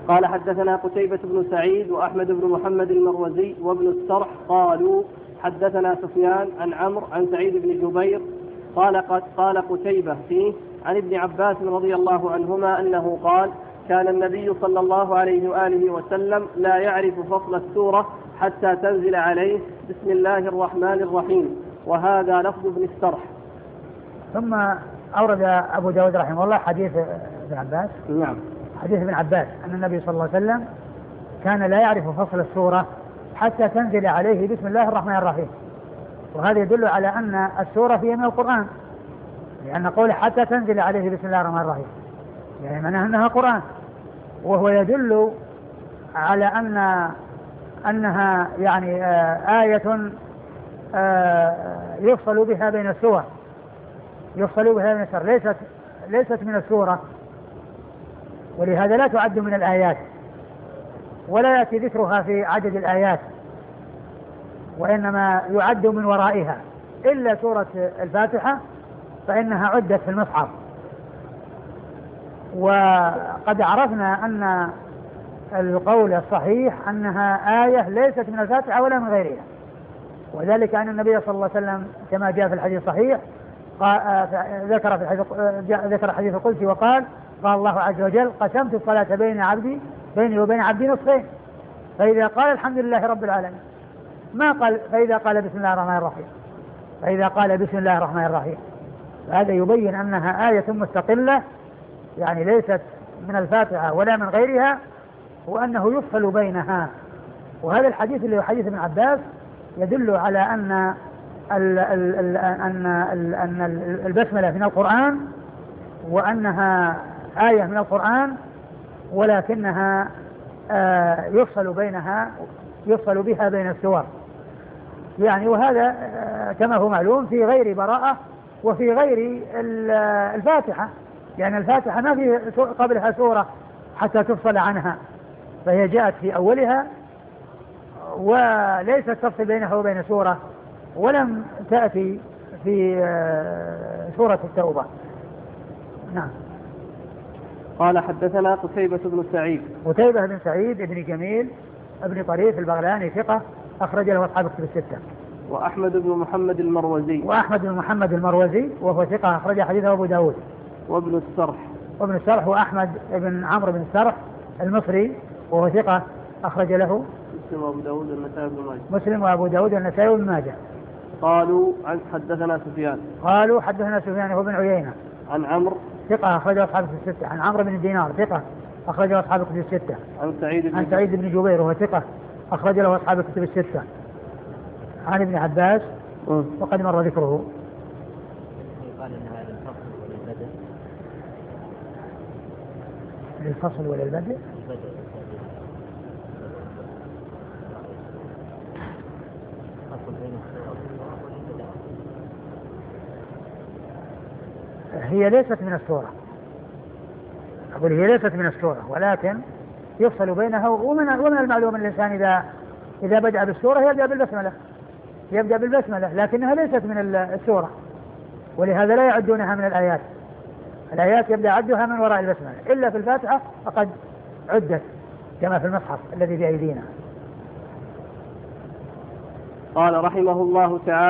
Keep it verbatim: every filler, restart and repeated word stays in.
قال حدثنا قتيبة بن سعيد وأحمد بن محمد المروزي وابن السرح قالوا حدثنا سفيان عن عمرو عن سعيد بن جبير قال قال قتيبة فيه عن ابن عباس رضي الله عنهما أنه قال كان النبي صلى الله عليه وآله وسلم لا يعرف فصل السورة حتى تنزل عليه بسم الله الرحمن الرحيم، وهذا لفظ ابن السرح. ثم أورد أبو داود رحمه الله حديث ابن عباس. نعم. حديث ابن عباس أن النبي صلى الله عليه وسلم كان لا يعرف فصل السورة حتى تنزل عليه بسم الله الرحمن الرحيم، وهذا يدل على أن السورة هي من القرآن، لأن قوله حتى تنزل عليه بسم الله الرحمن الرحيم يعني معناها أنها قرآن، وهو يدل على أن أنها يعني آه آية آه يفصل بها بين السور، يفصل بها بين السور، ليست ليست من السورة، ولهذا لا تعد من الآيات ولا يأتي ذكرها في عدد الآيات، وإنما يعد من ورائها، إلا سورة الفاتحة فإنها عدت في المصحف. وقد عرفنا أن القول الصحيح أنها آية ليست من الفاتحة ولا من غيرها، وذلك أن النبي صلى الله عليه وسلم كما جاء في الحديث الصحيح ذكر في الحديث ذكر حديث القدسي وقال قال الله عز وجل قسمت الصلاة بين عبدي بيني وبين عبدي نصفين، فإذا قال الحمد لله رب العالمين ما قال فإذا قال بسم الله الرحمن الرحيم، فإذا قال بسم الله الرحمن الرحيم هذا يبين أنها آية مستقلة يعني ليست من الفاتحة ولا من غيرها، وأنه يفصل بينها. وهذا الحديث اللي هو حديث ابن عباس يدل على أن ال ال ال أن ال أن البسملة من القرآن، وأنها آية من القرآن، ولكنها آه يفصل بينها يفصل بها بين السور يعني، وهذا آه كما هو معلوم في غير براءة وفي غير الفاتحة، يعني الفاتحة ما في قبلها سورة حتى تفصل عنها، فهي جاءت في أولها وليست تفصل بينها وبين سورة، ولم تأتي في سورة التوبة. نعم. قال حدثنا قتيبة بن سعيد. قتيبة بن سعيد ابن جميل ابن طريف البغلاني ثقة أخرج له أصحاب الكتب الستة. وأحمد بن محمد المروزي. وأحمد بن محمد المروزي وهو ثقة أخرج حديثه أبو داود. وابن السرح. وابن السرح هو أحمد بن عمرو بن السرح المصري وهو ثقة أخرج له مسلم وأبو داود والنسائي بن ماجه. مسلم وأبو داود والنسائي بن ماجه. قالوا عن حدثنا سفيان. قالوا حدثنا سفيان هو بن عيينة. عن عمرو ثقة أخرجه أصحاب الكتب الستة. عن عمرو بن دينار ثقة أخرجه أصحاب الكتب الستة. عن سعيد بن عن سعيد بن جبير وهو ثقة أخرج له أصحاب الكتب الستة. عن ابن عباس م. وقد مر ذكره. قال إن هذا الفصل وللبدء للفصل وللبدء هي ليست من السورة، أقول هي ليست من السورة، ولكن يفصل بينها. ومن ومن المعلوم أن الإنسان إذا إذا بدأ بالسورة يبدأ بالبسملة يبدأ بالبسملة لكنها ليست من السورة، ولهذا لا يعدونها من الآيات. الآيات يبدأ عدها من وراء البسملة، إلا في الفاتحة فقد عدت كما في المصحف الذي بأيدينا. قال رحمه الله تعالى